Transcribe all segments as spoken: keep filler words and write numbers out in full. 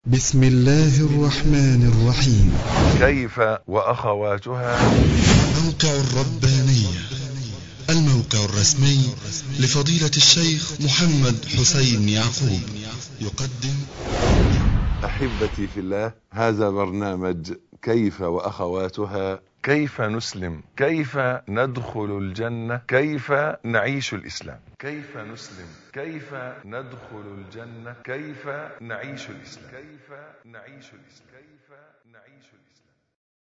بسم الله الرحمن الرحيم. كيف وأخواتها. موقع الربانية، الموقع الرسمي لفضيلة الشيخ محمد حسين يعقوب، يقدم. أحبتي في الله، هذا برنامج كيف وأخواتها. كيف نسلم، كيف ندخل الجنة، كيف نعيش الإسلام. كيف نسلم، كيف ندخل الجنة، كيف نعيش الإسلام. كيف نعيش الإسلام. كيف نعيش الإسلام.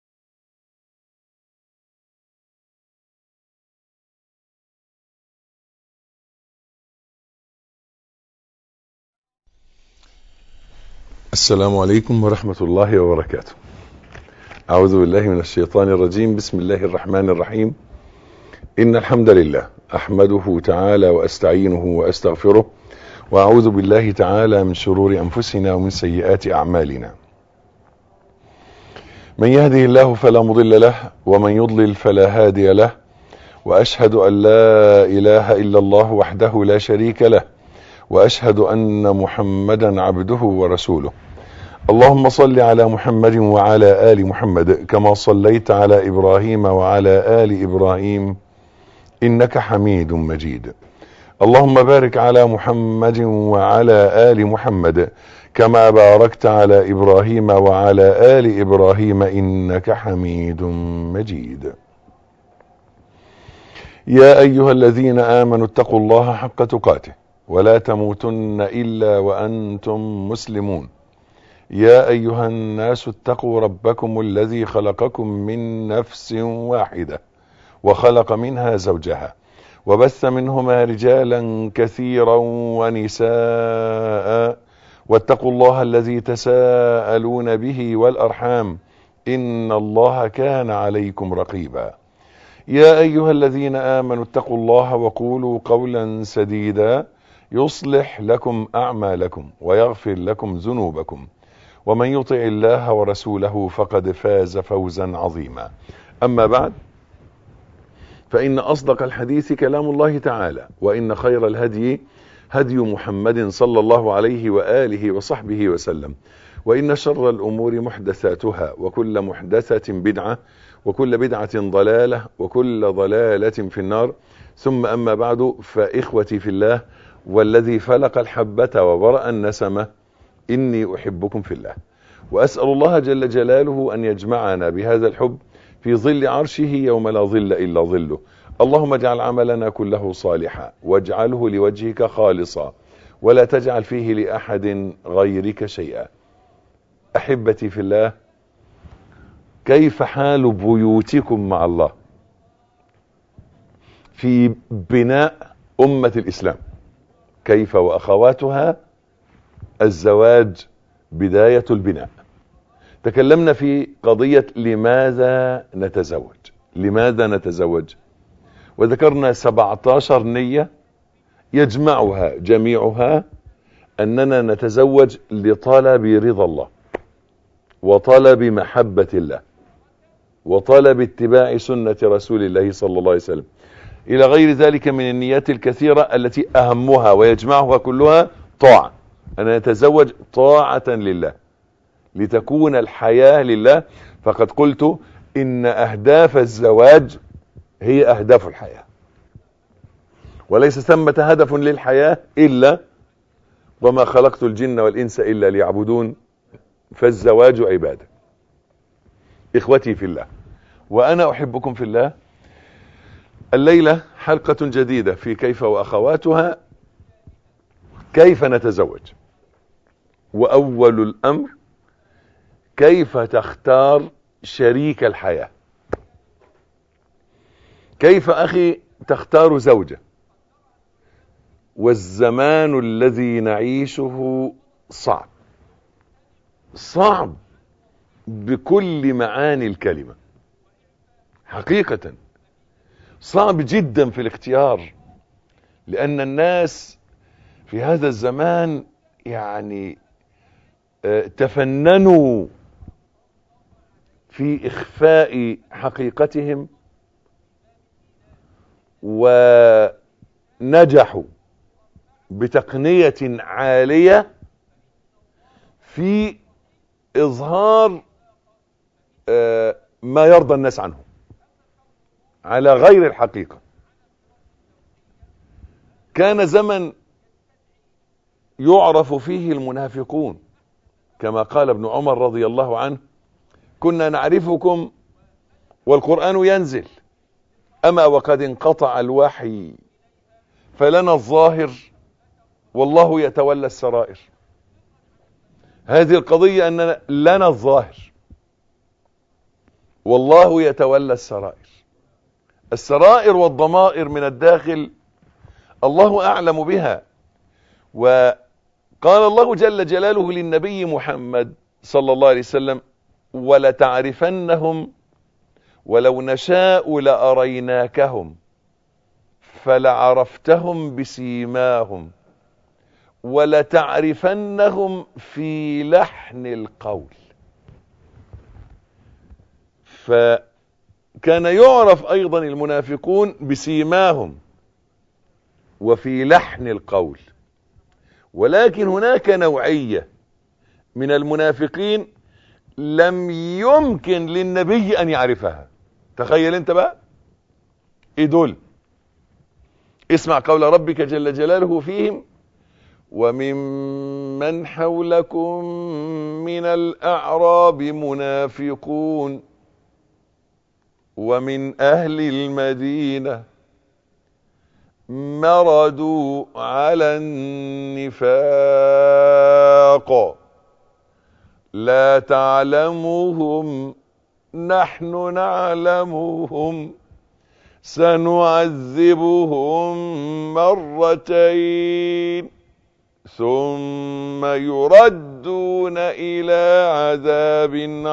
السلام عليكم ورحمة الله وبركاته. أعوذ بالله من الشيطان الرجيم. بسم الله الرحمن الرحيم. إن الحمد لله أحمده تعالى وأستعينه وأستغفره، وأعوذ بالله تعالى من شرور أنفسنا ومن سيئات أعمالنا. من يهده الله فلا مضل له، ومن يضلل فلا هادي له، وأشهد أن لا إله إلا الله وحده لا شريك له، وأشهد أن محمدا عبده ورسوله. اللهم صل على محمد وعلى آل محمد كما صليت على إبراهيم وعلى آل إبراهيم إنك حميد مجيد. اللهم بارك على محمد وعلى آل محمد كما باركت على إبراهيم وعلى آل إبراهيم إنك حميد مجيد. يا أيها الذين آمنوا اتقوا الله حق تقاته ولا تموتن إلا وأنتم مسلمون. يا أيها الناس اتقوا ربكم الذي خلقكم من نفس واحدة وخلق منها زوجها وبث منهما رجالا كثيرا ونساء، واتقوا الله الذي تساءلون به والأرحام إن الله كان عليكم رقيبا. يا أيها الذين آمنوا اتقوا الله وقولوا قولا سديدا يصلح لكم أعمالكم ويغفر لكم ذنوبكم، ومن يطع الله ورسوله فقد فاز فوزا عظيما. أما بعد، فإن أصدق الحديث كلام الله تعالى، وإن خير الهدي هدي محمد صلى الله عليه وآله وصحبه وسلم، وإن شر الأمور محدثاتها، وكل محدثة بدعة، وكل بدعة ضلالة، وكل ضلالة في النار. ثم أما بعد، فإخوتي في الله والذي فلق الحبة وبرأ النسمة، إني أحبكم في الله، وأسأل الله جل جلاله أن يجمعنا بهذا الحب في ظل عرشه يوم لا ظل إلا ظله. اللهم اجعل عملنا كله صالحا، واجعله لوجهك خالصا، ولا تجعل فيه لأحد غيرك شيئا. أحبتي في الله، كيف حال بيوتكم مع الله في بناء أمة الإسلام؟ كيف وأخواتها. الزواج بداية البناء. تكلمنا في قضية لماذا نتزوج، لماذا نتزوج، وذكرنا سبعة عشر نية يجمعها جميعها أننا نتزوج لطلب رضا الله، وطلب محبة الله، وطلب اتباع سنة رسول الله صلى الله عليه وسلم، إلى غير ذلك من النيات الكثيرة التي أهمها ويجمعها كلها طاعة. أن نتزوج طاعة لله، لتكون الحياة لله. فقد قلت إن أهداف الزواج هي أهداف الحياة، وليس ثمة هدف للحياة إلا وما خلقت الجن والإنس إلا ليعبدون، فالزواج عبادة. إخوتي في الله، وأنا أحبكم في الله. الليلة حلقة جديدة في كيف وأخواتها. كيف نتزوج، وأول الأمر كيف تختار شريك الحياة. كيف أخي تختار زوجة، والزمان الذي نعيشه صعب، صعب بكل معاني الكلمة، حقيقة صعب جدا في الاختيار، لأن الناس في هذا الزمان يعني تفننوا في إخفاء حقيقتهم، ونجحوا بتقنية عالية في إظهار ما يرضى الناس عنه على غير الحقيقة. كان زمن يعرف فيه المنافقون، كما قال ابن عمر رضي الله عنه: كنا نعرفكم والقرآن ينزل، أما وقد انقطع الوحي فلنا الظاهر والله يتولى السرائر. هذه القضية أننا لنا الظاهر والله يتولى السرائر. السرائر والضمائر من الداخل الله أعلم بها. وقال الله جل جلاله للنبي محمد صلى الله عليه وسلم: ولتعرفنهم ولو نشاء لأريناكهم فلعرفتهم بسيماهم ولتعرفنهم في لحن القول. فكان يعرف أيضا المنافقون بسيماهم وفي لحن القول. ولكن هناك نوعية من المنافقين لم يمكن للنبي أن يعرفها. تخيل انت بقى ايه دول. اسمع قول ربك جل جلاله فيهم: وممن حولكم من الأعراب منافقون ومن أهل المدينة مردوا على النفاق لا تعلمهم نحن نعلمهم سنعذبهم مرتين ثم يردون إلى عذاب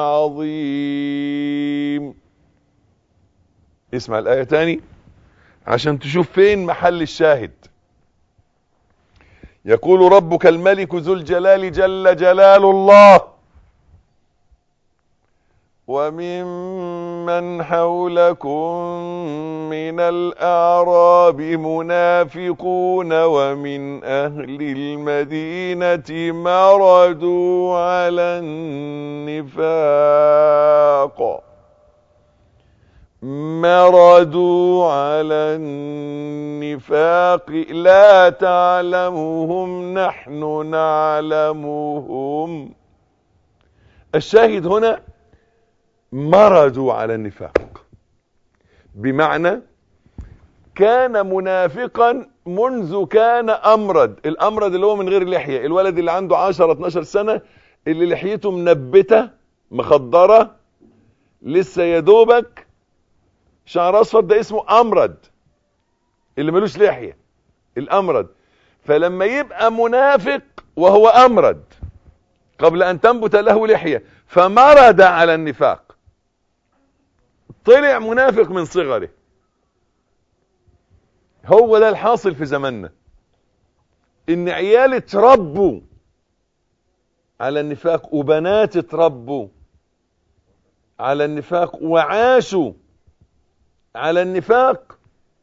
عظيم. اسمع الآية تاني عشان تشوف فين محل الشاهد. يقول ربك الملك ذو الجلال جل جلال الله: وممن حولكم من الأعراب منافقون ومن أهل المدينة مردوا على النفاق مردوا على النفاق لا تعلمهم نحن نعلمهم. الشاهد هنا مردوا على النفاق، بمعنى كان منافقا منذ كان أمرد. الأمرد اللي هو من غير لحية، الولد اللي عنده عشرة اتناشر سنة اللي لحيته منبتة مخضرة لسه يدوبك شعر أصفر، ده اسمه أمرد، اللي ملوش لحية الأمرد. فلما يبقى منافق وهو أمرد قبل أن تنبت له لحية فمرد على النفاق، طلع منافق من صغره. هو ده الحاصل في زماننا، ان عيال اتربوا على النفاق وبنات اتربوا على النفاق وعاشوا على النفاق.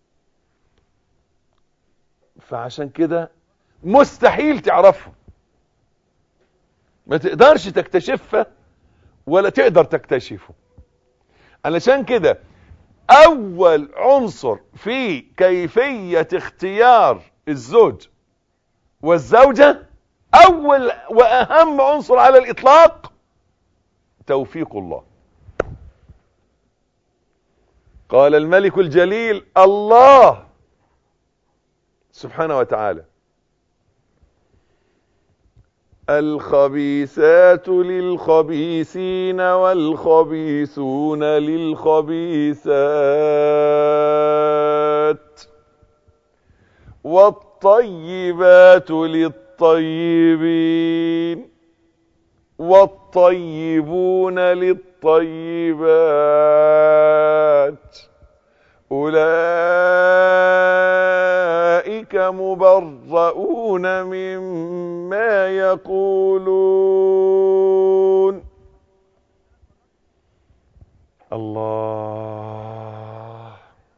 فعشان كده مستحيل تعرفها، ما تقدرش تكتشفها ولا تقدر تكتشفه. علشان كده اول عنصر في كيفية اختيار الزوج والزوجة، اول واهم عنصر على الاطلاق توفيق الله. قال الملك الجليل الله سبحانه وتعالى: الخبيثات للخبيثين والخبيثون للخبيثات والطيبات للطيبين والطيبون للطيبات أولئك مبرؤون مما يقولون. الله.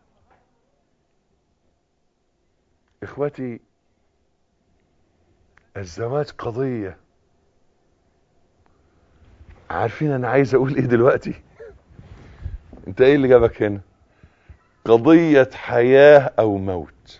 إخوتي، الزواج قضية عارفين انا عايز اقول ايه دلوقتي؟ انت ايه اللي جابك هنا؟ قضية حياة او موت.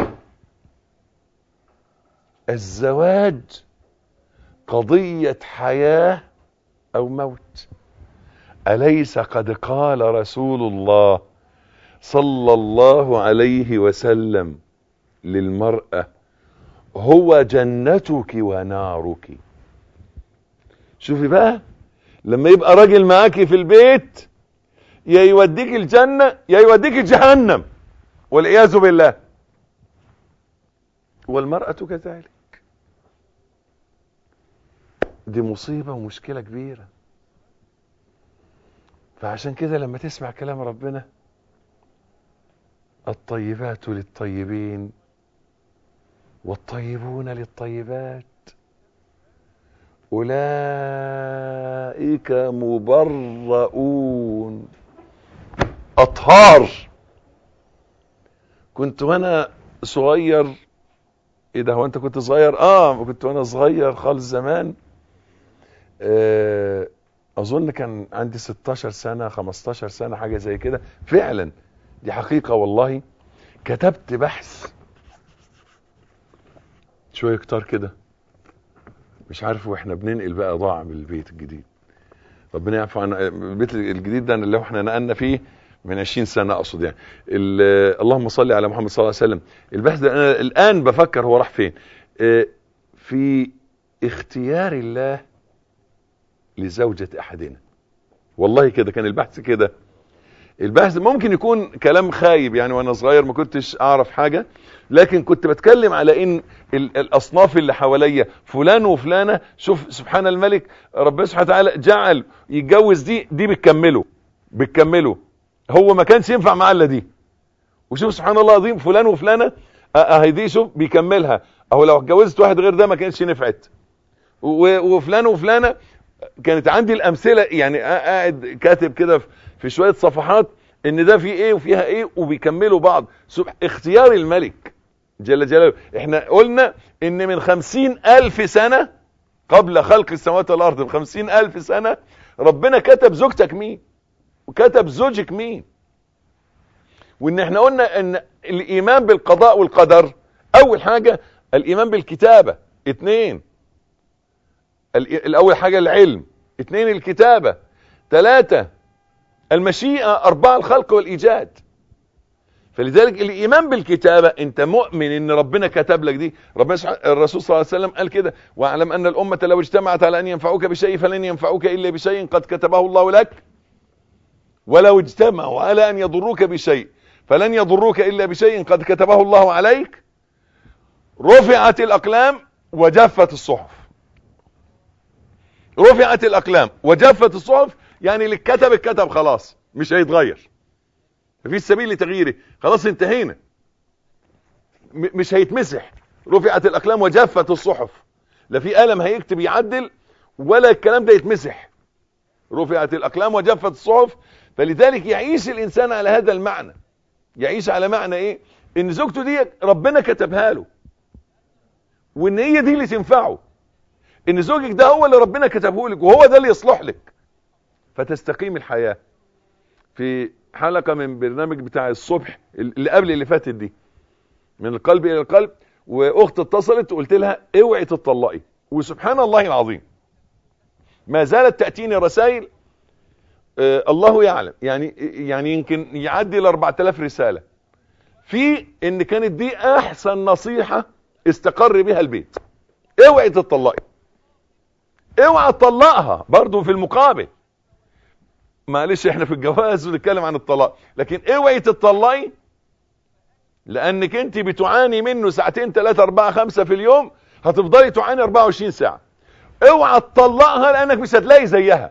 الزواج قضية حياة او موت. أليس قد قال رسول الله صلى الله عليه وسلم للمرأة هو جنتك ونارك؟ شوفي بقى، لما يبقى راجل معاكي في البيت يا يوديك الجنة يا يوديك جهنم والعياذ بالله، والمرأة كذلك. دي مصيبة ومشكلة كبيرة. فعشان كده لما تسمع كلام ربنا الطيبات للطيبين والطيبون للطيبات أولئك مبرؤون أطهار. كنت وانا صغير، ايه ده هو انت كنت صغير؟ اه كنت وانا صغير خالص زمان، آه اظن كان عندي ستاشر سنة خمستاشر سنة حاجة زي كده فعلا، دي حقيقة والله. كتبت بحث شوية كتار كده، مش عارف واحنا بننقل بقى ضاع من البيت الجديد، ربنا يعفو عنا. البيت الجديد ده اللي احنا نقلنا فيه من عشرين سنة اقصد يعني. اللهم صل على محمد صلى الله عليه وسلم. البحث ده انا الان بفكر هو راح فين. اه في اختيار الله لزوجة احدنا. والله كده كان البحث كده. البحث ممكن يكون كلام خايب يعني، وانا صغير ما كنتش اعرف حاجة، لكن كنت بتكلم على ان الاصناف اللي حواليا فلان وفلانة، شوف سبحان الملك ربنا سبحانه وتعالى جعل يتجوز دي دي بتكمله بتكمله هو ما كانش ينفع معاه الا دي. وشوف سبحان الله العظيم فلان وفلانة اهي دي شوف بيكملها، اهو لو اتجوزت واحد غير ده ما كانش نفعت. وفلان وفلانة كانت عندي الامثلة يعني، قاعد كاتب كده في شوية صفحات ان ده في ايه وفيها ايه وبيكملوا بعض. اختيار الملك جل جلاله. احنا قلنا ان من خمسين الف سنة قبل خلق السماوات والارض، بخمسين الف سنة ربنا كتب زوجتك مين وكتب زوجك مين. وان احنا قلنا ان الايمان بالقضاء والقدر اول حاجة الايمان بالكتابة، اتنين الاول حاجة العلم، اتنين الكتابة، تلاتة المشيئة، اربعة الخلق والايجاد. فلذلك الايمان بالكتابة انت مؤمن ان ربنا كتب لك دي. ربنا الرسول صلى الله عليه وسلم قال كده واعلم ان الامة لو اجتمعت على ان ينفعوك بشيء فلن ينفعوك الا بشيء قد كتبه الله لك، ولو اجتمعوا على ان يضروك بشيء فلن يضروك الا بشيء قد كتبه الله عليك. رفعت الاقلام وجفت الصحف. رفعت الاقلام وجفت الصحف يعني اللي اتكتب اتكتب خلاص مش هيتغير، مفيش سبيل لتغييره، خلاص انتهينا، مش هيتمسح. رفعت الاقلام وجفت الصحف، لا في قلم هيكتب يعدل ولا الكلام ده يتمسح. رفعت الاقلام وجفت الصحف. فلذلك يعيش الانسان على هذا المعنى، يعيش على معنى ايه؟ ان زوجته دي ربنا كتبها له وان هي دي اللي تنفعه، ان زوجك ده هو اللي ربنا كتبه لك وهو ده اللي يصلح لك، فتستقيم الحياة. في حلقة من برنامج بتاع الصبح اللي قبل اللي فاتت دي، من القلب الى القلب، واخت اتصلت وقلت لها اوعي تطلقي، وسبحان الله العظيم ما زالت تأتيني رسائل آه الله يعلم يعني يعني يمكن يعدي ل اربعة الاف رسالة في ان كانت دي احسن نصيحة استقر بها البيت. اوعي تطلقي، اوعي تطلقها. برضو في المقابل معلش احنا في الجواز ونتكلم عن الطلاق، لكن اوعي تطلقي لانك انت بتعاني منه ساعتين ثلاثة اربعة خمسة في اليوم، هتفضلي تعاني اربعة وعشرين ساعة. اوعى تطلقها لانك مش هتلاقي زيها.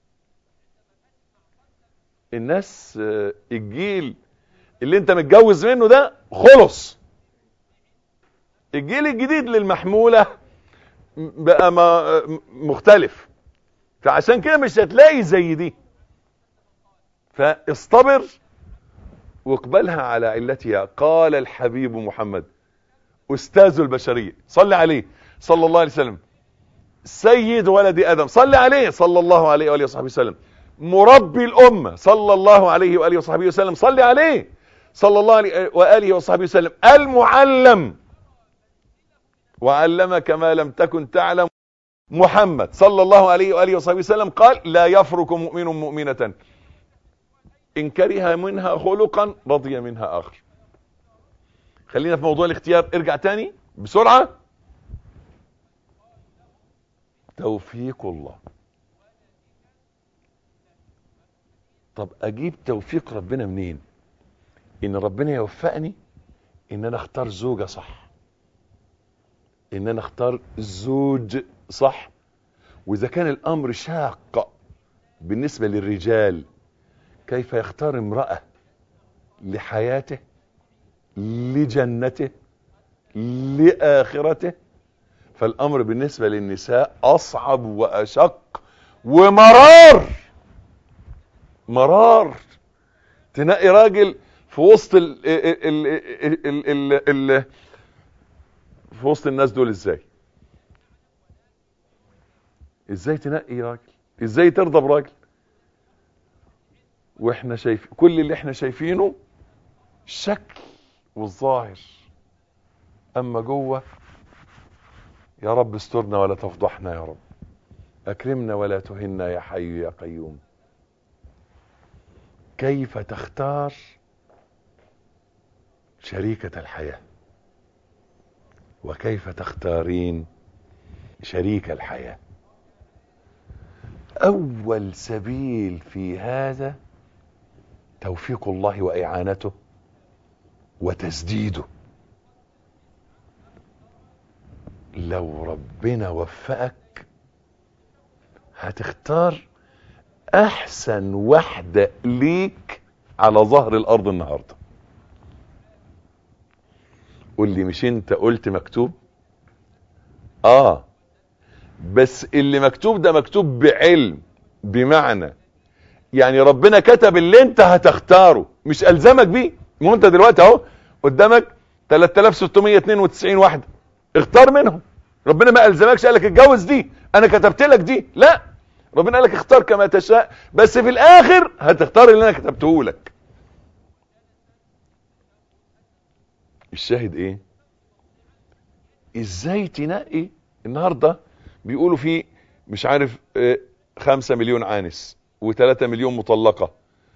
الناس الجيل اللي انت متجوز منه ده خلص، الجيل الجديد للمحمولة بقى مختلف، فعشان كده مش هتلاقي زي دي. فاصطبر واقبلها على علتها. قال الحبيب محمد استاذ البشرية صلى عليه صلى الله عليه وسلم سيد ولد ادم صلي عليه صلى الله عليه واله وصحبه وسلم، مربي الامه صلى الله عليه واله وصحبه وسلم صلي عليه صلى الله عليه واله وصحبه وسلم، المعلم وعلمك ما لم تكن تعلم محمد صلى الله عليه واله وصحبه وسلم قال لا يفرق مؤمن مؤمنة ان كره منها خلقا رضي منها اخر. خلينا في موضوع الاختيار، ارجع تاني بسرعة. توفيق الله. طب اجيب توفيق ربنا منين؟ ان ربنا يوفقني ان انا اختار زوجة صح، ان انا اختار زوج صح. واذا كان الامر شاق بالنسبة للرجال، كيف يختار امرأة لحياته لجنته لآخرته؟ فالامر بالنسبة للنساء اصعب واشق ومرار. مرار تنقي راجل في وسط ال ال ال ال ال ال في وسط الناس دول. ازاي ازاي تنقي راجل؟ ازاي ترضى براجل واحنا شايف كل اللي احنا شايفينه الشكل والظاهر، اما جوه يا رب استرنا ولا تفضحنا، يا رب اكرمنا ولا تهنا يا حي يا قيوم. كيف تختار شريكة الحياة؟ وكيف تختارين شريك الحياة؟ اول سبيل في هذا توفيق الله واعانته وتسديده. لو ربنا وفقك هتختار احسن واحدة ليك على ظهر الارض النهاردة. قول لي مش انت قلت مكتوب؟ اه بس اللي مكتوب ده مكتوب بعلم، بمعنى يعني ربنا كتب اللي انت هتختاره مش الزمك بيه. مو انت دلوقتي اهو قدامك ثلاثة آلاف وستمية واثنين وتسعين واحدة، اختار منهم. ربنا ما الزمكش قالك اتجوز دي، انا كتبت لك دي، لا، ربنا قالك اختار كما تشاء، بس في الاخر هتختار اللي انا كتبته لك. الشاهد ايه؟ ازاي تنقي؟ النهاردة بيقولوا في مش عارف اه خمسة مليون عانس وثلاثة مليون مطلقة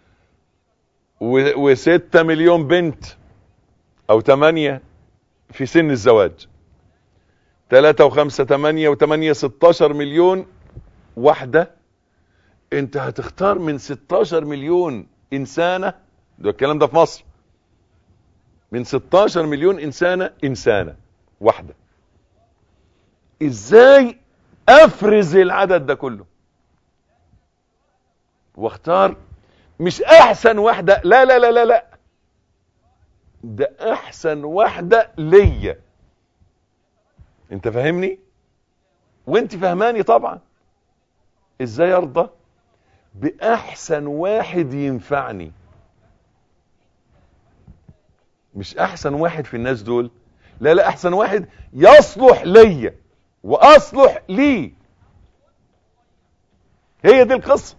وستة مليون بنت او تمانية في سن الزواج، ثلاثة وخمسة تمانية وثمانية ستاشر مليون واحدة. انت هتختار من ستاشر مليون انسانة، ده الكلام ده في مصر، من ستاشر مليون انسانة انسانة واحدة. ازاي افرز العدد ده كله واختار مش احسن واحدة؟ لا لا لا لا لا، ده احسن واحدة ليا. انت فاهمني وانت فهماني طبعا. ازاي ارضى باحسن واحد ينفعني؟ مش احسن واحد في الناس دول، لا لا، احسن واحد يصلح ليا واصلح لي. هي دي القصة.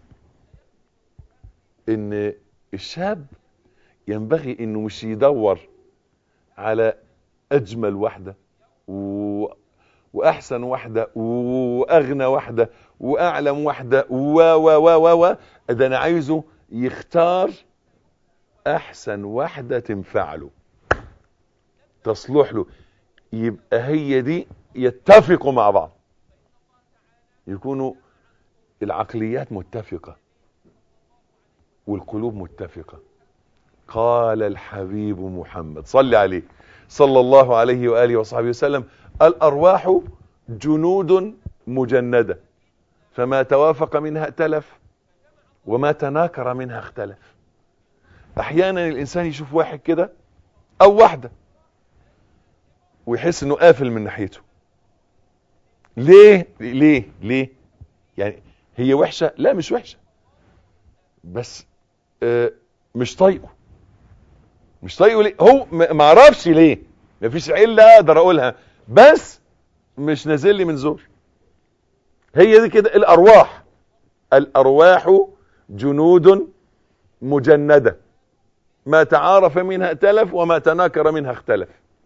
ان الشاب ينبغي انه مش يدور على اجمل واحدة و... واحسن واحدة واغنى واحدة واعلم واحدة و و و و ده انا عايزه يختار احسن واحدة تنفع له تصلح له، يبقى هي دي، يتفقوا مع بعض، يكونوا العقليات متفقة والقلوب متفقة. قال الحبيب محمد صلى عليه صلى الله عليه وآله وصحبه وسلم: الأرواح جنود مجندة، فما توافق منها ائتلف وما تناكر منها اختلف. احيانا الانسان يشوف واحد كده او واحدة ويحس انه قافل من ناحيته. ليه ليه ليه يعني هي وحشة؟ لا مش وحشة، بس آه مش طايقه. مش طايقه ليه؟ هو ما اعرفش ليه، مفيش علة اقدر اقولها، بس مش نازل لي من زور. هي دي كده الارواح. الارواح جنود مجندة، ما تعارف منها ائتلف وما تناكر منها اختلف.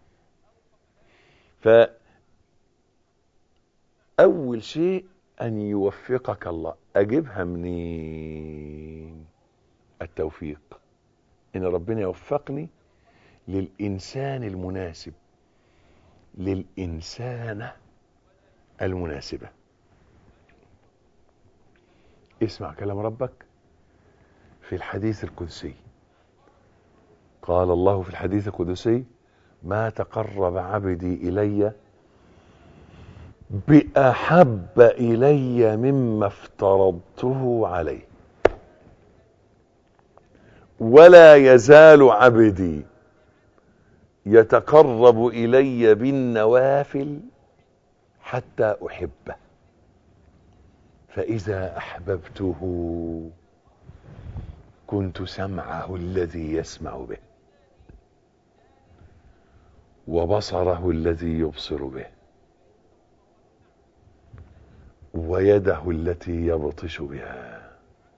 فأول شيء أن يوفقك الله. أجيبها منين؟ التوفيق، إن ربنا يوفقني للإنسان المناسب، للإنسانة المناسبة. اسمع كلام ربك في الحديث القدسي. قال الله في الحديث القدسي: ما تقرب عبدي إلي بأحب إلي مما افترضته عليه، ولا يزال عبدي يتقرب إلي بالنوافل حتى أحبه، فإذا أحببته كنت سمعه الذي يسمع به، وبصره الذي يبصر به، ويده التي يبطش بها،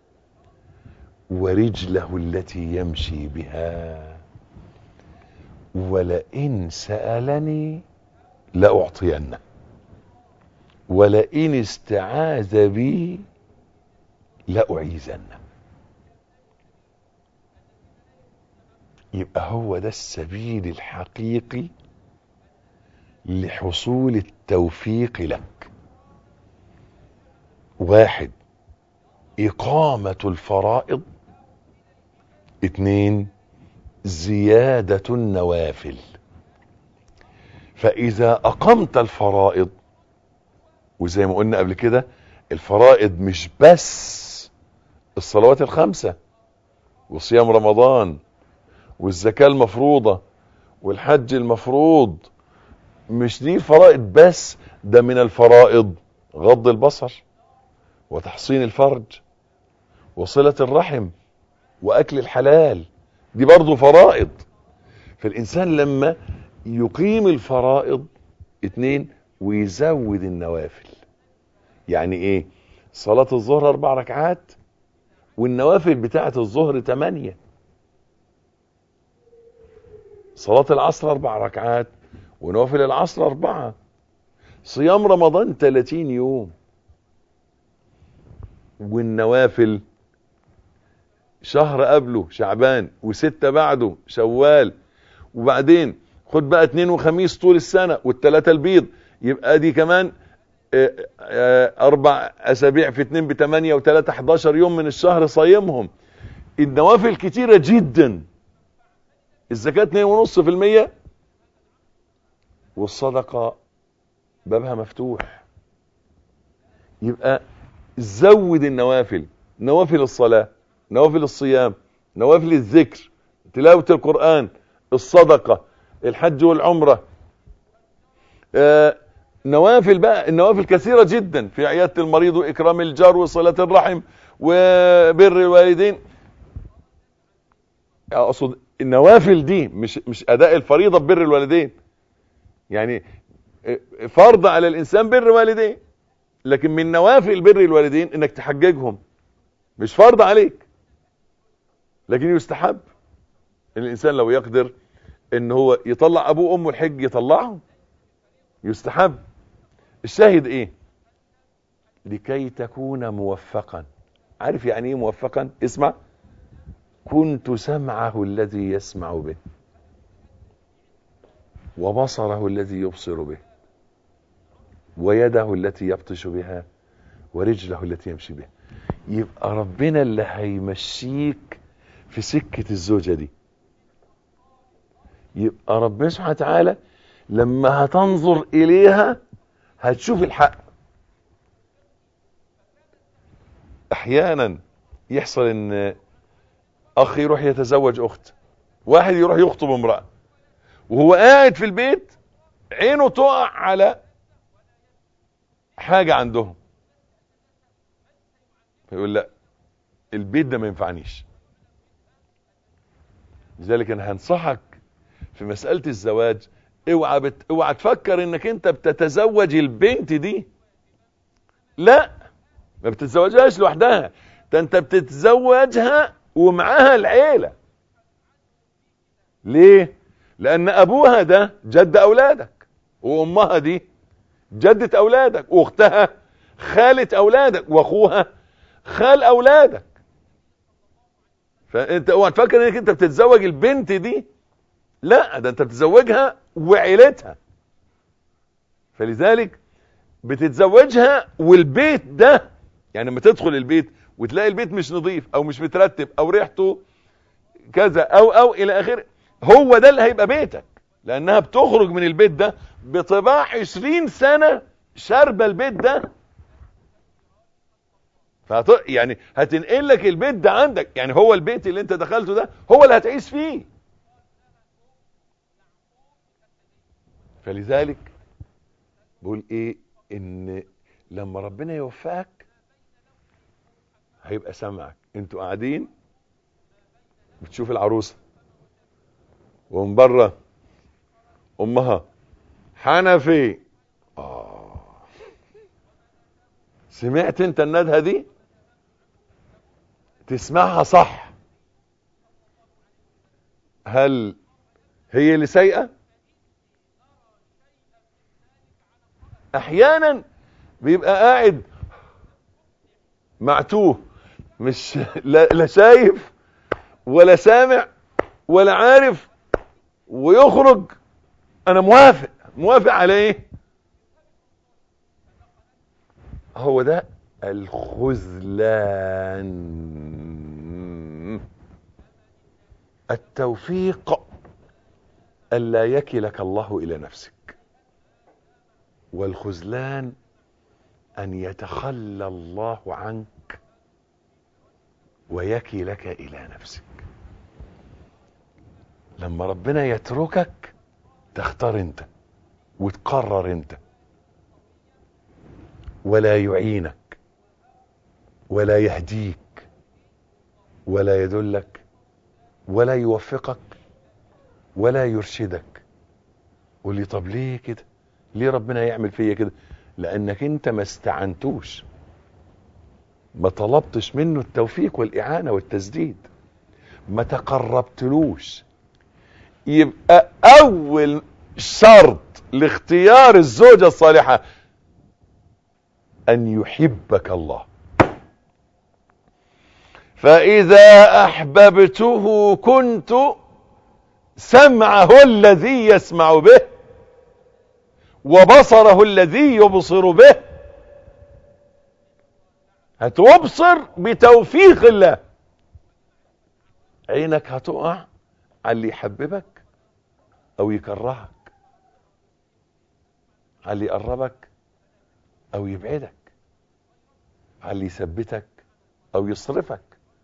ورجله التي يمشي بها، ولئن سألني لأعطينه، ولئن استعاذ بي لأعيذنه. يبقى هو ده السبيل الحقيقي لحصول التوفيق لك. واحد، إقامة الفرائض. اتنين، زيادة النوافل. فإذا أقمت الفرائض، وزي ما قلنا قبل كده الفرائض مش بس الصلوات الخمسة وصيام رمضان والزكاة المفروضة والحج المفروض، مش دي الفرائض بس، ده من الفرائض غض البصر وتحصين الفرج وصلة الرحم وأكل الحلال، دي برضو فرائض. فالإنسان لما يقيم الفرائض اتنين ويزود النوافل. يعني ايه؟ صلاة الظهر اربع ركعات والنوافل بتاعة الظهر تمانية. صلاة العصر اربع ركعات ونوافل العصر اربعة. صيام رمضان تلاتين يوم والنوافل شهر قبله شعبان وستة بعده شوال، وبعدين خد بقى اتنين وخميس طول السنة والتلاتة البيض، يبقى دي كمان اربع اسابيع في اتنين بتمانية وتلاتة حداشر يوم من الشهر صايمهم. النوافل كتيرة جدا. الزكاة اتنين ونص في المية، والصدقة بابها مفتوح. يبقى زود النوافل، نوافل الصلاة، نوافل الصيام، نوافل الذكر، تلاوة القرآن، الصدقة، الحج والعمرة. آه نوافل بقى، النوافل كثيرة جدا، في عيادة المريض وإكرام الجار وصلة الرحم وبر الوالدين. أقصد النوافل دي مش مش أداء الفريضة ببر الوالدين، يعني فرض على الإنسان بر والدين، لكن من نوافل بر الوالدين إنك تحججهم، مش فرض عليك لكن يستحب. الإنسان لو يقدر إن هو يطلع أبوه وأمه الحج يطلعهم، يستحب. الشاهد إيه؟ لكي تكون موفقا. عارف يعني إيه موفقا؟ اسمع: كنت سمعه الذي يسمع به، وبصره الذي يبصر به، ويده التي يبطش بها، ورجله التي يمشي بها. يبقى ربنا اللي هيمشيك في سكة الزوجة دي. يبقى ربنا سبحانه وتعالى لما هتنظر إليها هتشوف الحق. أحيانا يحصل إن أخ يروح يتزوج أخت، واحد يروح يخطب امرأة، وهو قاعد في البيت عينه تقع على حاجة عندهم، فيقول لا البيت ده ما ينفعنيش. لذلك انا هنصحك في مسألة الزواج، اوعى بت... اوعى تفكر انك انت بتتزوج البنت دي. لا، ما بتتزوجهاش لوحدها، ده انت بتتزوجها ومعاها العيلة. ليه؟ لان ابوها ده جد اولادك، وامها دي جدة اولادك، واختها خالة اولادك، واخوها خال اولادك. فانت اوعى تفكر انك انت بتتزوج البنت دي، لا، ده انت بتتزوجها وعيلتها. فلذلك بتتزوجها والبيت ده، يعني لما تدخل البيت وتلاقي البيت مش نظيف او مش مترتب او ريحته كذا او او الى اخره، هو ده اللي هيبقى بيتك، لانها بتخرج من البيت ده بطباع عشرين سنة شاربة البيت ده. فهت... يعني هتنقل لك البيت ده عندك، يعني هو البيت اللي انت دخلته ده هو اللي هتعيش فيه. فلذلك بقول ايه، ان لما ربنا يوفقك هيبقى سمعك. انتوا قاعدين بتشوف العروسة ومن بره امها حنفي، اه سمعت انت الندهة دي؟ تسمعها صح. هل هي اللي سايقة؟ احيانا بيبقى قاعد معتوه، مش لا, لا شايف ولا سامع ولا عارف، ويخرج انا موافق. موافق على ايه؟ هو ده الخذلان. التوفيق ألا يكلك الله إلى نفسك، والخذلان أن يتخلى الله عنك ويكلك إلى نفسك. لما ربنا يتركك تختار انت وتقرر انت، ولا يعينك ولا يهديك ولا يدلك ولا يوفقك ولا يرشدك. قول لي طب ليه كده؟ ليه ربنا يعمل فيا كده؟ لانك انت ما استعنتوش، ما طلبتش منه التوفيق والاعانة والتسديد، ما تقربتلوش. يبقى اول شرط لاختيار الزوجة الصالحة ان يحبك الله. فاذا احببته كنت سمعه الذي يسمع به وبصره الذي يبصر به. هتبصر بتوفيق الله، عينك هتقع على اللي يحببك او يكرهك، على اللي يقربك او يبعدك، على اللي يثبتك او يصرفك.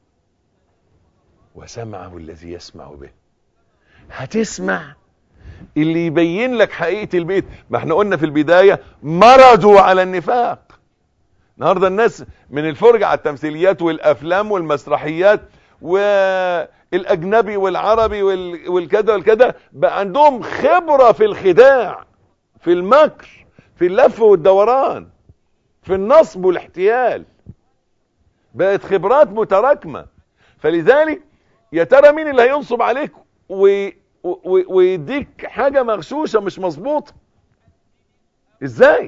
وسمعه الذي يسمع به، هتسمع اللي يبين لك حقيقة البيت. ما احنا قلنا في البداية مرضوا على النفاق. النهارده الناس من الفرجة على التمثيليات والافلام والمسرحيات والاجنبي والعربي والكذا والكذا بقى عندهم خبرة في الخداع، في المكر، في اللف والدوران، في النصب والاحتيال. بقت خبرات متراكمة. فلذلك يا ترى مين اللي هينصب عليك ويديك حاجة مغشوشة مش مظبوطة؟ ازاي؟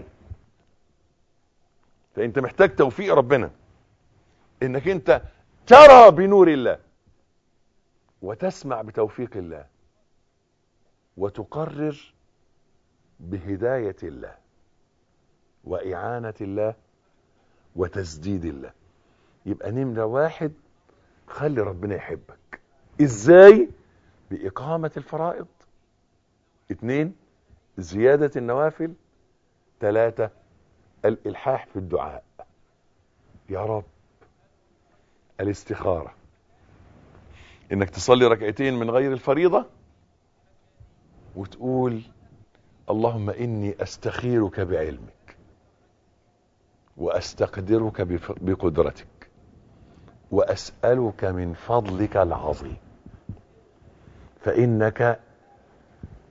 فانت محتاج توفيق ربنا، انك انت ترى بنور الله وتسمع بتوفيق الله وتقرر بهداية الله وإعانة الله وتسديد الله. يبقى نمرة واحد، خلي ربنا يحبك. ازاي؟ بإقامة الفرائض. اتنين، زيادة النوافل. ثلاثة، الإلحاح في الدعاء. يا رب. الاستخارة، انك تصلي ركعتين من غير الفريضة وتقول اللهم إني أستخيرك بعلمك وأستقدرك بقدرتك وأسألك من فضلك العظيم، فإنك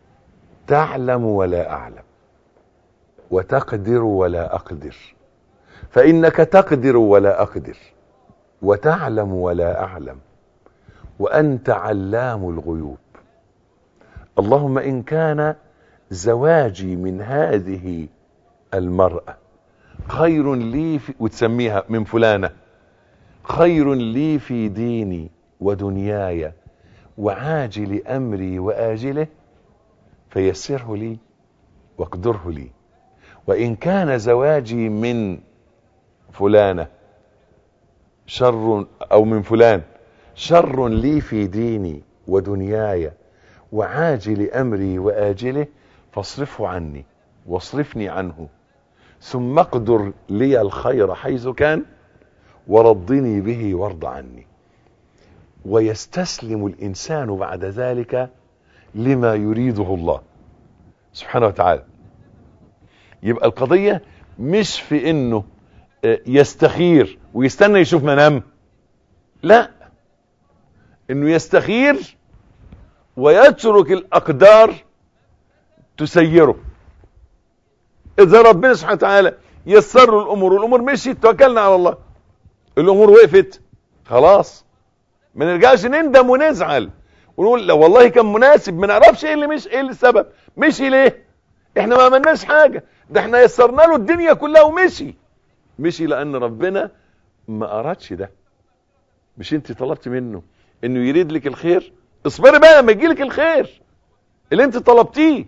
تعلم ولا أعلم وتقدر ولا أقدر فإنك تقدر ولا أقدر، وتعلم ولا أعلم، وأنت علام الغيوب. اللهم إن كان زواجي من هذه المرأة خير لي في، وتسميها من فلانة، خير لي في ديني ودنياي وعاجل أمري وآجله، فيسره لي واقدره لي. وإن كان زواجي من فلانة شر، أو من فلان شر لي في ديني ودنياي وعاجل أمري وآجله، فاصرفه عني واصرفني عنه، ثم اقدر لي الخير حيث كان، ورضني به وارض عني. ويستسلم الإنسان بعد ذلك لما يريده الله سبحانه وتعالى. يبقى القضية مش في انه يستخير ويستنى يشوف منام، لا، انه يستخير ويترك الاقدار تسيره. اذا ربنا سبحانه وتعالى يسر له الامور والامور مشيت، توكلنا على الله. الامور وقفت خلاص، ما نرجعش نندم ونزعل ونقول لو والله كان مناسب، ما نعرفش ايه اللي مش ايه السبب مشي ليه. احنا ما عملناش حاجه، ده احنا يسرنا له الدنيا كلها ومشي. مشي لان ربنا ما ارادش ده. مش انت طلبت منه انه يريد لك الخير؟ اصبري بقى لما يجي لك الخير اللي انت طلبتيه.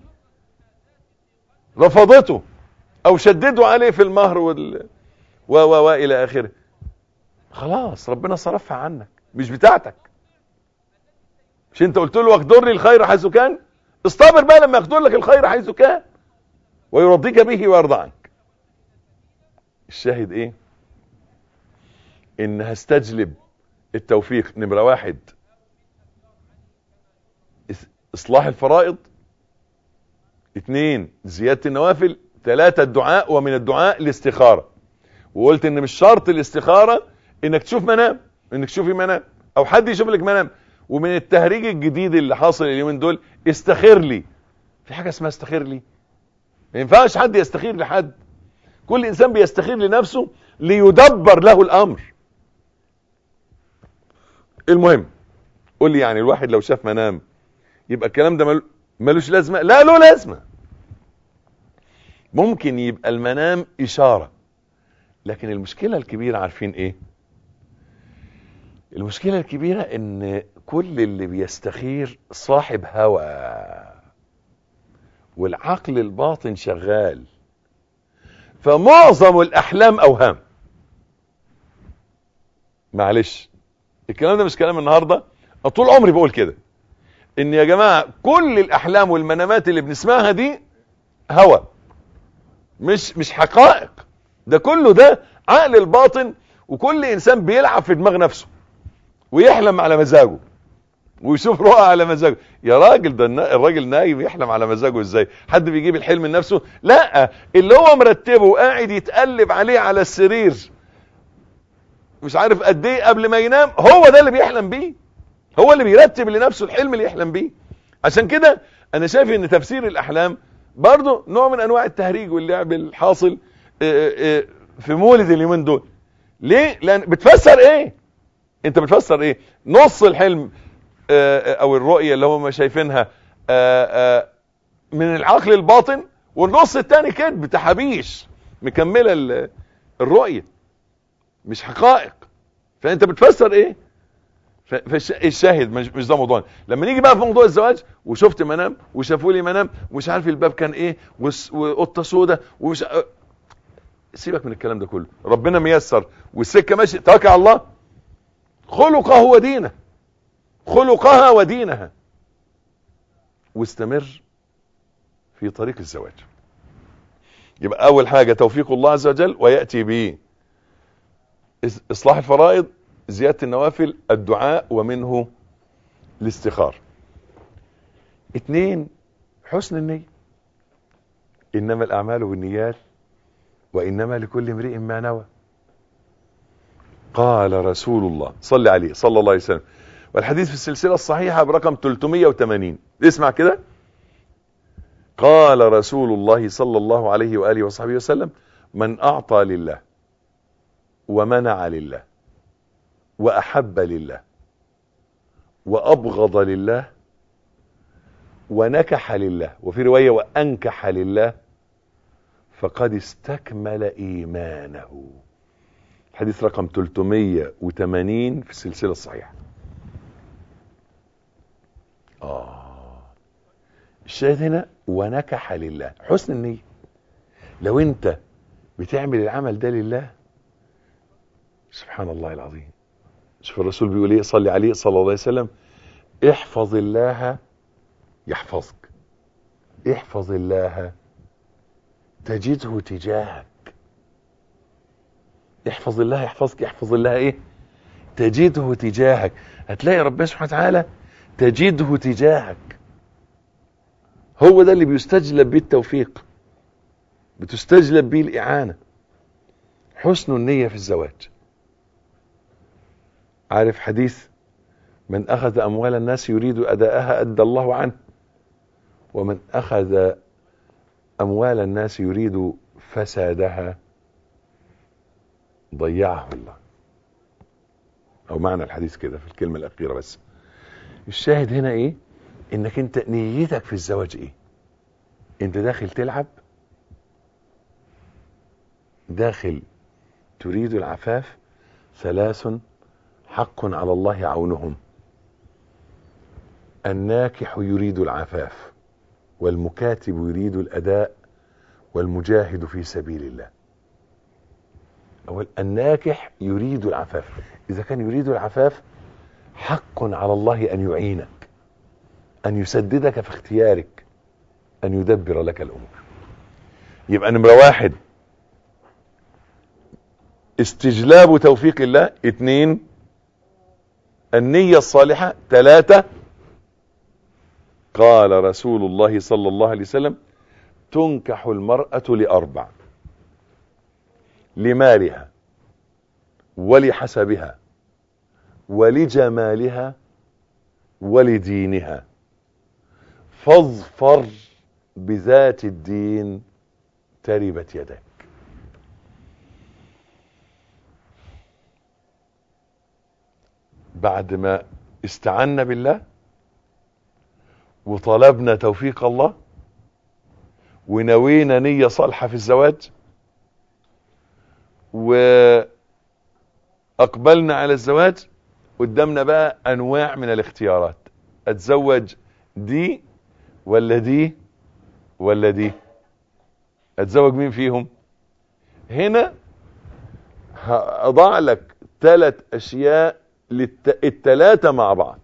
رفضته او شددوا عليه في المهر وال و و و الى اخره، خلاص ربنا صرفها عنك، مش بتاعتك. مش انت قلت له واقدر لي الخير حيث كان؟ اصطبر بقى لما يقدر لك الخير حيث كان ويرضيك به ويرضى عنك. الشاهد ايه؟ ان هستجلب التوفيق. نمرة واحد اصلاح الفرائض، اثنين زيادة النوافل، ثلاثة الدعاء، ومن الدعاء الاستخارة. وقلت ان مش شرط الاستخارة انك تشوف منام، انك تشوفي منام او حد يشوف لك منام. ومن التهريج الجديد اللي حاصل اليومين دول، استخير لي. في حاجة اسمها استخير لي؟ ما ينفعش حد يستخير لحد. كل انسان بيستخير لنفسه ليدبر له الامر. المهم قول لي، يعني الواحد لو شاف منام يبقى الكلام ده ملوش لازمة؟ لا، له لازمة. ممكن يبقى المنام اشارة، لكن المشكلة الكبيرة عارفين ايه؟ المشكلة الكبيرة ان كل اللي بيستخير صاحب هوى، والعقل الباطن شغال، فمعظم الاحلام اوهام. معلش الكلام ده مش كلام النهاردة، طول عمري بقول كده، ان يا جماعة كل الاحلام والمنامات اللي بنسمعها دي هوى، مش مش حقائق. ده كله ده عقل الباطن، وكل انسان بيلعب في دماغ نفسه ويحلم على مزاجه ويشوف رؤى على مزاجه. يا راجل، ده الراجل نايم يحلم على مزاجه ازاي؟ حد بيجيب الحلم لنفسه؟ لا، اللي هو مرتبه وقاعد يتقلب عليه على السرير مش عارف قد ايه قبل ما ينام، هو ده اللي بيحلم بيه، هو اللي بيرتب لنفسه الحلم اللي يحلم بيه. عشان كده انا شايف ان تفسير الاحلام برضو نوع من انواع التهريج واللعب الحاصل في مولد اليومين دول. ليه؟ لان بتفسر ايه؟ انت بتفسر ايه؟ نص الحلم او الرؤية اللي هم شايفينها من العقل الباطن، والنص التاني كده تحابيش مكملة الرؤية، مش حقائق. فانت بتفسر ايه؟ فالشاهد مش ده موضوعنا. لما نيجي بقى في موضوع الزواج، وشفت منام وشافوا لي منام ومش عارف الباب كان ايه وقطه سودا ومش، سيبك من الكلام ده كله. ربنا ميسر والسكه ماشي، توكل على الله. خلقه ودينه، خلقها ودينها، واستمر في طريق الزواج. يبقى اول حاجه توفيق الله عز وجل، وياتي به اصلاح الفرائض، زيادة النوافل، الدعاء، ومنه الاستخار. اثنين حسن النية. انما الاعمال بالنيات وانما لكل امرئ ما نوى. قال رسول الله صلى عليه صلى الله عليه وسلم، والحديث في السلسلة الصحيحة برقم ثلاثمائة وثمانين، اسمع كده. قال رسول الله صلى الله عليه وآله وصحبه وسلم: من اعطى لله ومنع لله وأحب لله وأبغض لله ونكح لله، وفي رواية وأنكح لله، فقد استكمل إيمانه. حديث رقم ثلاثمائة وثمانين في السلسلة الصحيحة. آه الشاهد هنا ونكح لله، حسن النية. لو انت بتعمل العمل ده لله، سبحان الله العظيم. شوف الرسول بيقول ايه، صلي عليه صلى الله عليه وسلم: احفظ الله يحفظك، احفظ الله تجده تجاهك. احفظ الله يحفظك، احفظ الله ايه؟ تجده تجاهك. هتلاقي ربنا سبحانه وتعالى تجده تجاهك. هو ده اللي بيستجلب بيه التوفيق، بتستجلب بيه الإعانة، حسن النية في الزواج. عارف حديث من أخذ أموال الناس يريد أداءها أدى الله عنه، ومن أخذ أموال الناس يريد فسادها ضيعه الله. أو معنى الحديث كده في الكلمة الأخيرة. بس الشاهد هنا إيه؟ إنك أنت نيتك في الزواج إيه؟ أنت داخل تلعب، داخل تريد العفاف. ثلاث حق على الله عونهم: الناكح يريد العفاف، والمكاتب يريد الأداء، والمجاهد في سبيل الله. أول الناكح يريد العفاف. إذا كان يريد العفاف، حق على الله أن يعينك، أن يسددك في اختيارك، أن يدبر لك الأمور. يبقى نمرة واحد استجلاب توفيق الله. اثنين النية الصالحة. ثلاثة قال رسول الله صلى الله عليه وسلم: تنكح المرأة لأربع: لمالها، ولحسبها، ولجمالها، ولدينها، فاظفر بذات الدين تربت يدك. بعد ما استعنا بالله وطلبنا توفيق الله ونوينا نية صالحة في الزواج وأقبلنا على الزواج، قدامنا بقى أنواع من الاختيارات: أتزوج دي ولا دي ولا دي؟ أتزوج مين فيهم؟ هنا هأضع لك ثلاث أشياء للثلاثة مع بعض: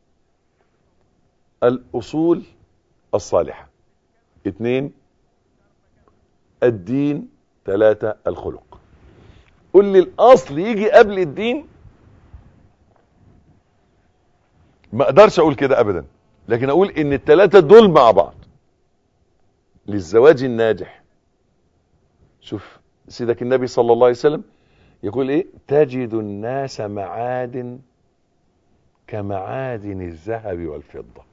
الأصول الصالحة، اثنين الدين، ثلاثة الخلق. قل لي الأصل يجي قبل الدين؟ ما اقدرش اقول كده ابدا، لكن اقول ان الثلاثة دول مع بعض للزواج الناجح. شوف سيدك النبي صلى الله عليه وسلم يقول ايه: تجد الناس معادن كمعادن الذهب والفضة.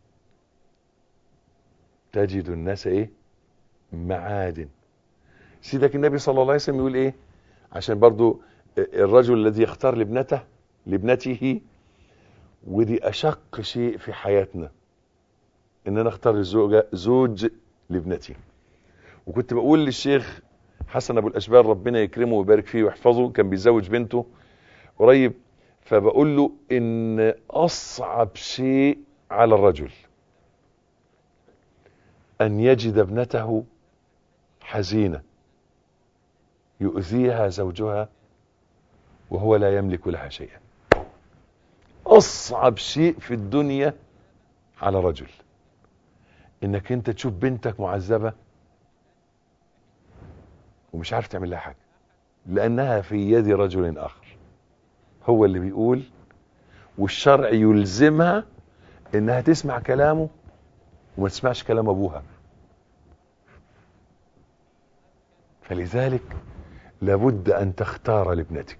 تجد الناس ايه؟ معادن. سيدك النبي صلى الله عليه وسلم يقول ايه عشان برضو الرجل الذي يختار لابنته لابنته، ودي اشق شيء في حياتنا، ان انا اختار الزوجة زوج لابنتي. وكنت بقول للشيخ حسن ابو الاشبال ربنا يكرمه ويبارك فيه ويحفظه، كان بيزوج بنته قريب، فبقول له ان اصعب شيء على الرجل ان يجد ابنته حزينة يؤذيها زوجها وهو لا يملك لها شيئا. اصعب شيء في الدنيا على رجل انك انت تشوف بنتك معذبة ومش عارف تعمل لها حاجة، لانها في يد رجل اخر هو اللي بيقول، والشرع يلزمها انها تسمع كلامه وما تسمعش كلام ابوها. فلذلك لابد ان تختار لابنتك.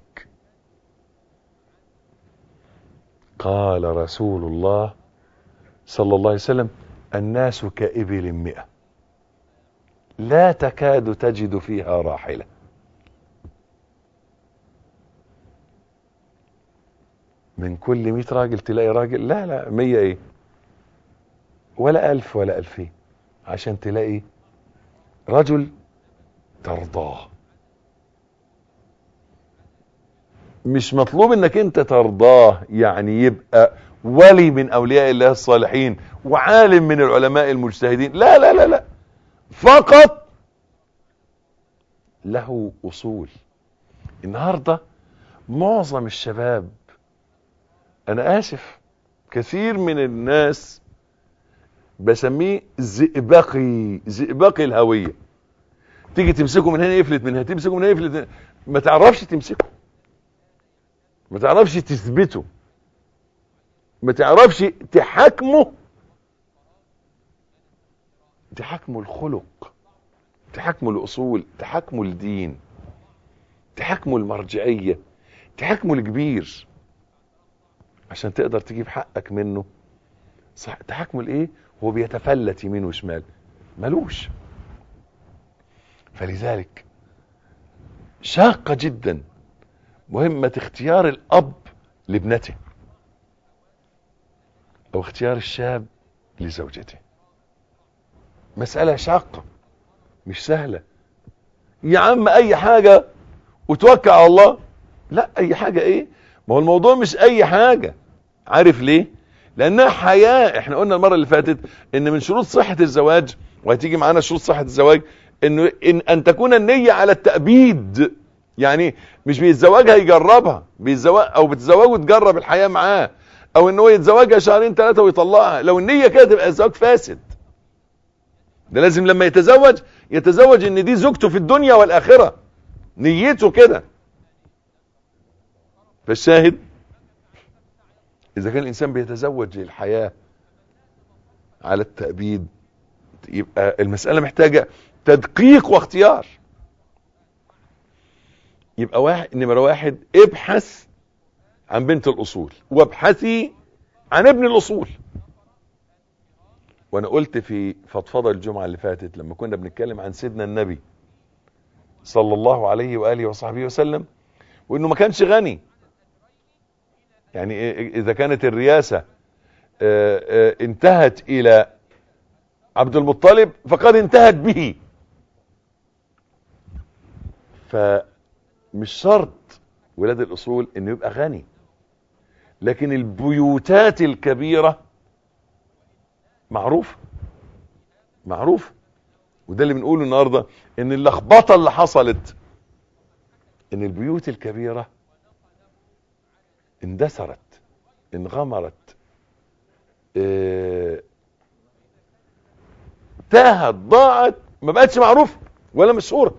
قال رسول الله صلى الله عليه وسلم: الناس كإبل مئة لا تكاد تجد فيها راحلة. من كل مئة راجل تلاقي راجل، لا لا مية ايه ولا ألف ولا ألفين، عشان تلاقي رجل ترضاه. مش مطلوب انك انت ترضاه يعني يبقى ولي من اولياء الله الصالحين وعالم من العلماء المجتهدين، لا لا لا لا، فقط له اصول. النهاردة معظم الشباب، انا اسف، كثير من الناس بسميه زئبقي، زئبقي الهوية. تيجي تمسكه من هنا يفلت من هنا، تمسكه من هنا يفلت من هنا. ما تعرفش تمسكه، ما تعرفش تثبته، ما تعرفش تحاكمه، تحاكمه الخلق، تحاكمه الاصول، تحاكمه الدين، تحاكمه المرجعية، تحاكمه الكبير عشان تقدر تجيب حقك منه. صح، تحاكمه الايه؟ هو بيتفلت يمين وشمال، ملوش. فلذلك شاقة جدا مهمة اختيار الاب لابنته، او اختيار الشاب لزوجته. مسألة شاقة مش سهلة. يا عم اي حاجة وتوكل على الله، لا اي حاجة ايه؟ ما هو الموضوع مش اي حاجة. عارف ليه؟ لانها حياة. احنا قلنا المرة اللي فاتت ان من شروط صحة الزواج، وهتيجي معانا شروط صحة الزواج، انه ان, ان تكون النية على التأبيد. يعني مش بيتزوجها يجربها، بيتزوج او بتزوجه وتجرب الحياة معاه، او ان هو يتزوجها شهرين ثلاثة ويطلقها. لو النية كده تبقى الزواج فاسد. ده لازم لما يتزوج يتزوج ان دي زوجته في الدنيا والاخرة، نيته كده. فالشاهد، اذا كان الانسان بيتزوج للحياة على التأبيد، يبقى المسألة محتاجة تدقيق واختيار. يبقى واحد، نمرة واحد، ابحث عن بنت الاصول، وابحثي عن ابن الاصول. وانا قلت في فضفضة الجمعة اللي فاتت لما كنا بنتكلم عن سيدنا النبي صلى الله عليه وآله وصحبه وسلم، وانه ما كانش غني. يعني اذا كانت الرياسة اه اه انتهت الى عبد المطلب فقد انتهت به. فمش شرط ولاد الاصول انه يبقى غني، لكن البيوتات الكبيرة معروف معروف. وده اللي بنقوله النهاردة، ان اللخبطة اللي حصلت ان البيوت الكبيرة اندثرت، انغمرت، اه تاهت، ضاعت، ما بقتش معروف ولا مشهورة.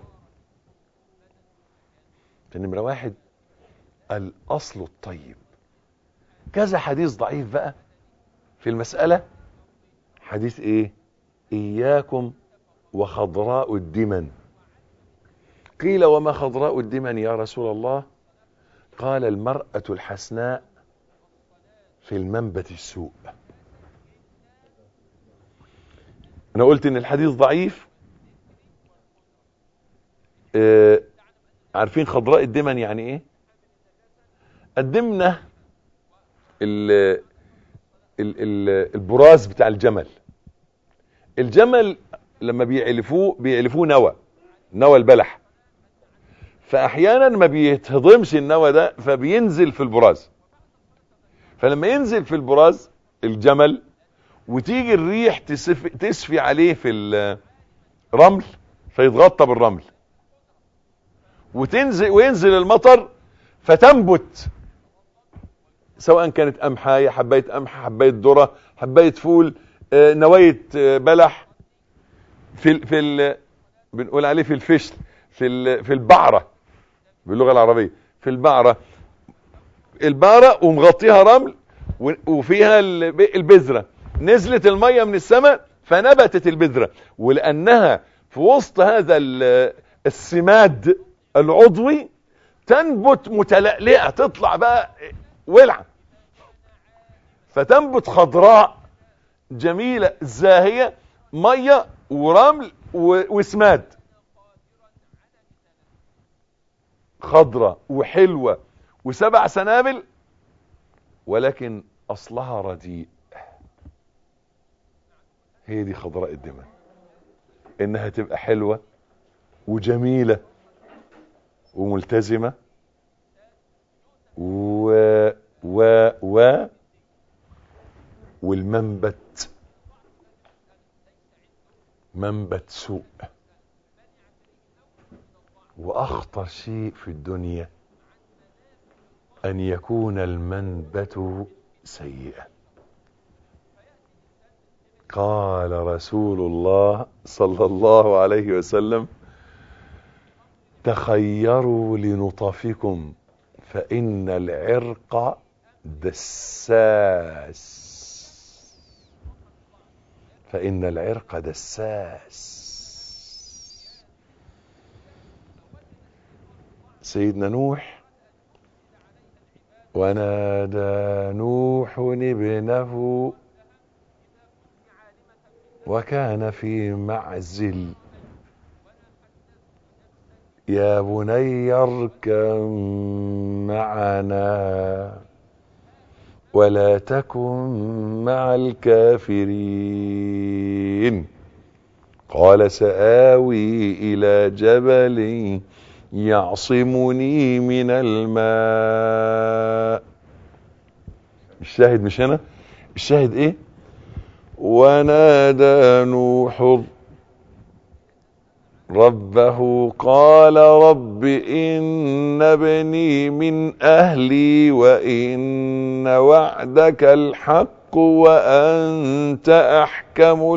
فنمرة واحد، الاصل الطيب. كذا حديث ضعيف بقى في المسألة. حديث ايه؟ اياكم وخضراء الدمن. قيل وما خضراء الدمن يا رسول الله؟ قال المرأة الحسناء في المنبت السوء. انا قلت ان الحديث ضعيف. اه عارفين خضراء الدمن يعني ايه؟ الدمنة ال ال ال البراز بتاع الجمل. الجمل لما بيعلفوه بيعلفوه نوى، نوى البلح، فاحيانا ما بيتهضمش النوى ده فبينزل في البراز. فلما ينزل في البراز الجمل وتيجي الريح تسفي, تسفي عليه في الرمل فيتغطى بالرمل، وتنزل وينزل المطر فتنبت، سواء كانت قمحايه، حبايه قمح، حبايه ذره، حبايه فول، آه، نوايه آه، بلح، في في ال... بنقول عليه في الفشل، في ال... في البعره باللغه العربيه، في البعره، البعره ومغطيها رمل وفيها البذره، نزلت الميه من السماء فنبتت البذره، ولانها في وسط هذا السماد العضوي تنبت متلألئه، تطلع بقى ولعه، فتنبت خضراء جميله زاهيه، ميه ورمل وسماد، خضراء وحلوه وسبع سنابل ولكن اصلها رديء. هي دي خضراء الدمن، انها تبقى حلوة وجميلة وملتزمة و و و والمنبت منبت سوء. واخطر شيء في الدنيا ان يكون المنبت سيئا. قال رسول الله صلى الله عليه وسلم: تخيروا لنطفكم فإن العرق دساس. فإن العرق دساس. سيدنا نوح: ونادى نوح ابنه وكان في معزل يا بني اركب معنا ولا تكن مع الكافرين. قال: سآوي إلى جبل يعصمني من الماء. الشاهد مش هنا، الشاهد ايه؟ ونادى نوح ربه قال: رب إن ابني من أهلي وإن وعدك الحق وأنت أحكم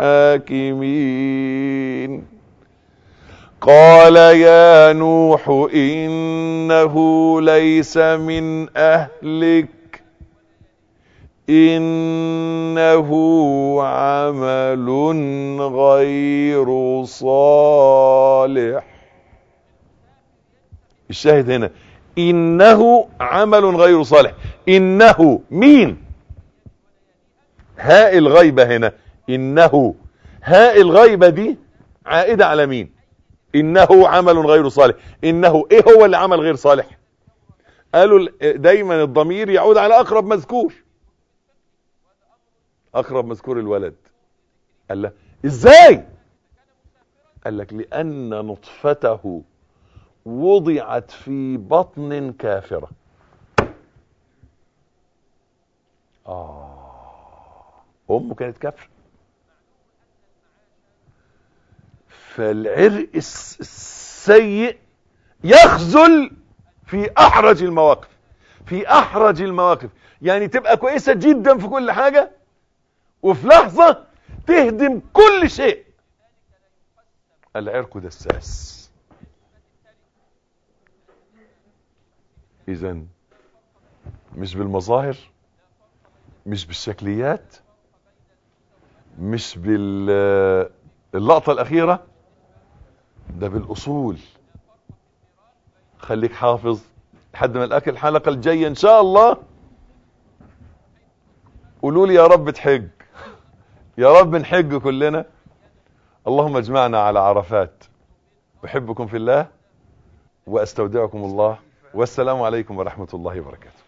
الحاكمين. قال: يا نوح إنه ليس من أهلك إنه عمل غير صالح. الشاهد هنا إنه عمل غير صالح. إنه مين؟ هاء الغيبة هنا. إنه هاء الغيبة دي عائدة على مين؟ إنه عمل غير صالح. إنه إيه هو اللي عمل غير صالح؟ قالوا دايما الضمير يعود على أقرب مذكور. اقرب مذكور الولد. قال له ازاي؟ قال لك لان نطفته وضعت في بطن كافرة. اه امه كانت كافرة. فالعرق السيء يخذل في احرج المواقف. في احرج المواقف يعني تبقى كويسة جدا في كل حاجة وفي لحظة تهدم كل شيء. العرق دساس. اذن مش بالمظاهر، مش بالشكليات، مش باللقطة الاخيرة، ده بالاصول. خليك حافظ لحد ما الاكل الحلقة الجاية ان شاء الله. قولوا لي يا رب تحج، يا رب نحج كلنا. اللهم اجمعنا على عرفات. احبكم في الله واستودعكم الله، والسلام عليكم ورحمة الله وبركاته.